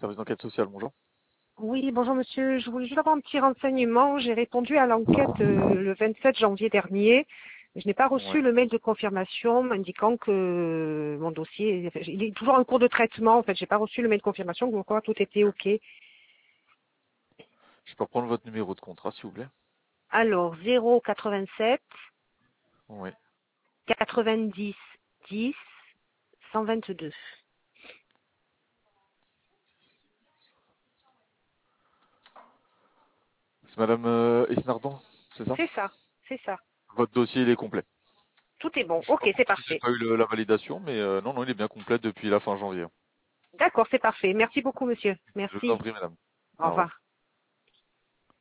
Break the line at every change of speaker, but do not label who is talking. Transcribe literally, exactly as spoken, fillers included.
Service d'enquête sociale, bonjour.
Oui, bonjour monsieur. Je voulais juste avoir un petit renseignement. J'ai répondu à l'enquête euh, le vingt-sept janvier dernier. Je n'ai pas reçu
Ouais.
le mail de confirmation m'indiquant que mon dossier, il est toujours en cours de traitement. En fait, j'ai pas reçu le mail de confirmation, donc quoi, tout était OK.
Je peux reprendre votre numéro de contrat, s'il vous plaît.
Alors, zéro quatre-vingt-sept
Oui.
quatre-vingt-dix dix cent vingt-deux.
C'est Madame euh, Esnardon, c'est ça?
C'est ça, c'est ça.
Votre dossier, il est complet.
Tout est bon.
Je sais pas
OK, c'est
pourquoi j'ai
parfait.
pas eu le- la validation, mais euh, non, non, il est bien complet depuis la fin janvier.
D'accord, c'est parfait. Merci beaucoup monsieur.
Je vous en
Merci.
prie, madame.
Au
Au revoir.
revoir.